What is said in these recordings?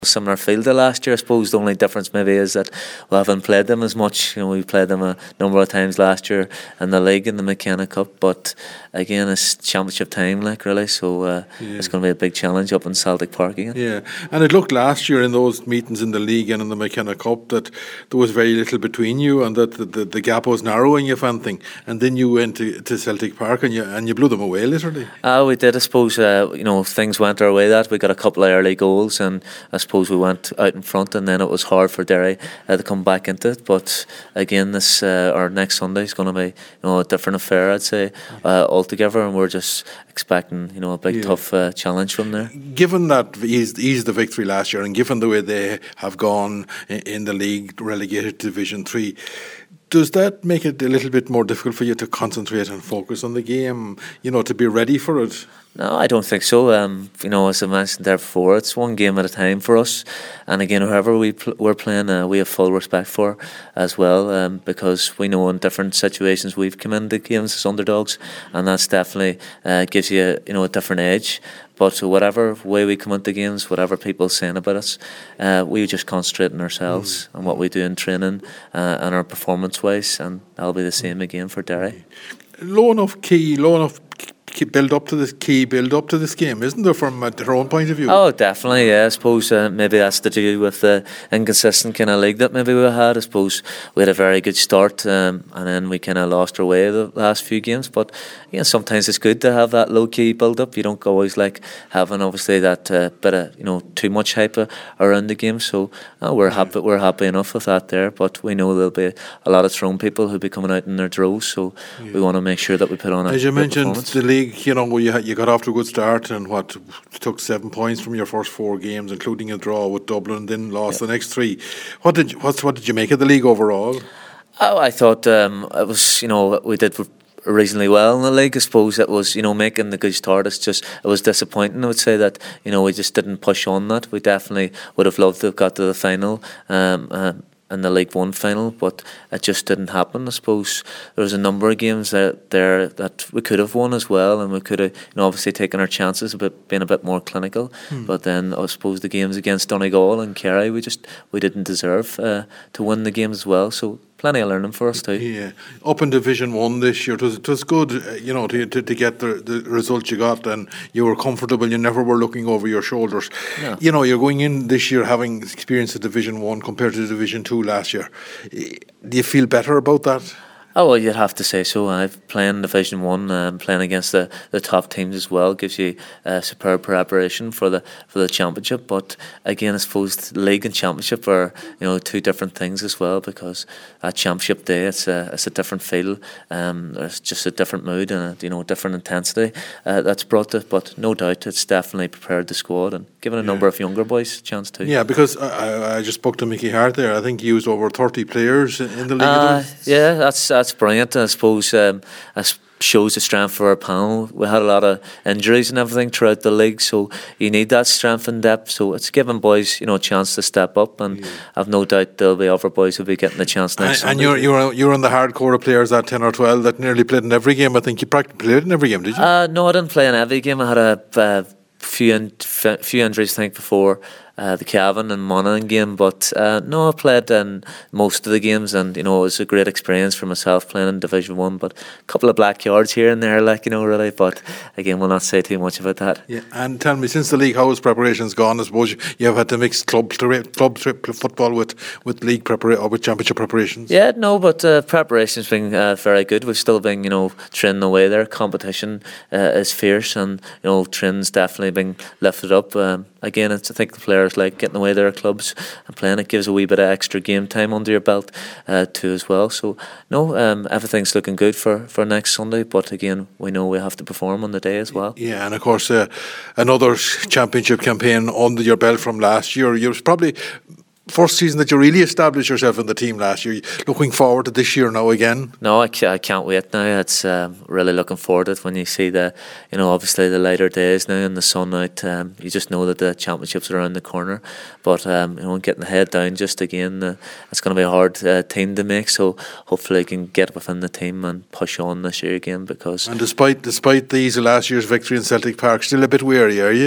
similar field to last year. I suppose the only difference maybe is that we haven't played them as much. We played them a number of times last year in the league and the McKenna Cup, but again it's championship time really, so it's going to be a big challenge up in Celtic Park again. Yeah, and it looked last year in those meetings in the league and in the McKenna Cup that there was very little between you, and that the gap was narrowing, if anything, and then you went to Celtic Park and you blew them away literally. We did. I suppose things went our way. That we got a couple of early goals, and I suppose we went out in front, and then it was hard for Derry to come back into it. But again, this our next Sunday is going to be a different affair, I'd say, altogether, and we're just expecting a big tough challenge from there. Given that eased the victory last year, and given the way they have gone in the league, relegated to Division 3, does that make it a little bit more difficult for you to concentrate and focus on the game, to be ready for it? No, I don't think so. As I mentioned there before, it's one game at a time for us. And again, whoever we're playing, we have full respect for as well, because we know in different situations we've come into games as underdogs, and that's definitely gives you a different edge. But whatever way we come into games, whatever people are saying about us, we just concentrate on ourselves and what we do in training and our performance-wise, and that'll be the same again for Derry. Low enough build up to this game, isn't there, from their own point of view? Oh, definitely, yeah. I suppose maybe that's to do with the inconsistent kind of league that maybe we had. I suppose we had a very good start, and then we kind of lost our way the last few games. But sometimes it's good to have that low key build up. You don't always like having obviously that bit of too much hype around the game. So we're happy enough with that there. But we know there'll be a lot of Tyrone people who'll be coming out in their droves. So we want to make sure that we put on a as you mentioned performance. The league. You got off to a good start, and took 7 points from your first 4 games, including a draw with Dublin, then lost the next 3. What did you make of the league overall? Oh, I thought it was we did reasonably well in the league. I suppose it was making the good start. It was disappointing. I would say that we just didn't push on that. We definitely would have loved to have got to the final. In the League One final, but it just didn't happen. I suppose there was a number of games that we could have won as well, and we could have obviously taken our chances being a bit more clinical. But then I suppose the games against Donegal and Kerry, we didn't deserve to win the games as well. So plenty of learning for us too. Yeah, up in Division 1 this year, it was good, to get the results you got, and you were comfortable. You never were looking over your shoulders. Yeah. You're going in this year having experienced the Division 1 compared to Division 2 last year. Do you feel better about that? Oh, well, you'd have to say so. I've played Division 1, playing against the top teams as well, gives you superb preparation for the championship. But again, I suppose the league and championship are two different things as well, because at championship day it's a different feel. There's just a different mood and a different intensity that's brought to it. But no doubt, it's definitely prepared the squad and given a number of younger boys a chance too. Yeah, because I just spoke to Mickey Hart there. I think he used over 30 players in the league. Yeah, that's brilliant. I suppose shows the strength of our panel. We had a lot of injuries and everything throughout the league, so you need that strength and depth. So it's giving boys a chance to step up, and I've no doubt there'll be other boys who'll be getting the chance next. And you're in the hardcore of players at 10 or 12 that nearly played in every game. I think you practically played in every game, did you? No, I didn't play in every game. I had a few injuries, I think, before the Cavan and Monaghan game, but no, I played in most of the games, and it was a great experience for myself playing in Division 1, but a couple of black yards here and there, really, but again, we'll not say too much about that. Yeah, and tell me, since the league, how has preparations gone? I suppose you have had to mix club football with league preparation or with championship preparations. Yeah, no, but preparation's been very good. We've still been training away there. Competition is fierce, and training's definitely been lifted up. Again, I think the players like getting away their clubs and playing. It gives a wee bit of extra game time under your belt too as well. So no, everything's looking good for next Sunday, but again, we know we have to perform on the day as well. Yeah, and of course another championship campaign under your belt from last year. You're probably first season that you really established yourself in the team last year. Looking forward to this year now again? No, I can't wait now. It's really looking forward to it when you see obviously the lighter days now and the sun out. You just know that the championships are around the corner. But getting the head down just again, it's going to be a hard team to make. So hopefully I can get within the team and push on this year again. And despite these last year's victory in Celtic Park, still a bit weary, are you?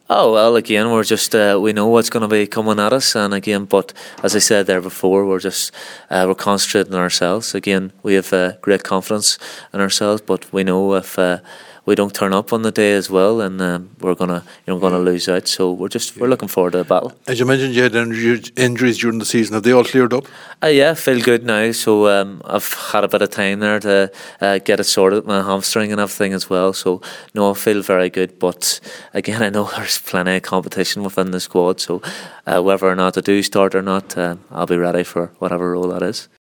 Oh well, again, we're just we know what's going to be coming at us, and again, but as I said there before, we're concentrating on ourselves. Again, we have great confidence in ourselves, but we know if we don't turn up on the day as well, and we're gonna lose out. So we're looking forward to the battle. As you mentioned, you had injuries during the season. Have they all cleared up? Yeah, feel good now. So I've had a bit of time there to get it sorted, my hamstring and everything as well. So no, I feel very good. But again, I know there's plenty of competition within the squad. So whether or not I do start or not, I'll be ready for whatever role that is.